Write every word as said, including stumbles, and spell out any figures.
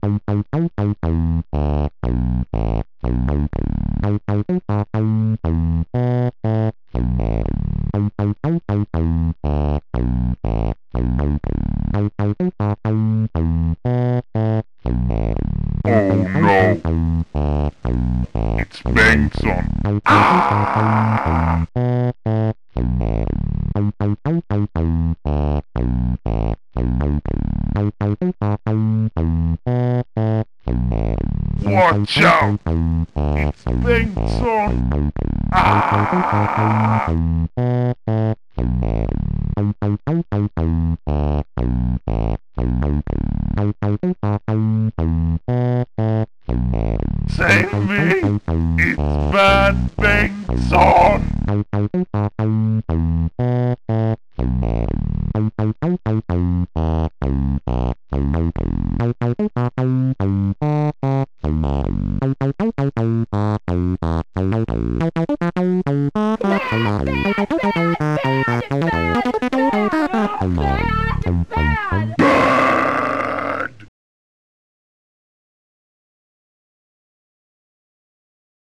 Oh no, it's Bengtson. Ah! Watch out! It's Bengtson! Ah! Save me! It's Bad Bengtson! Yeah.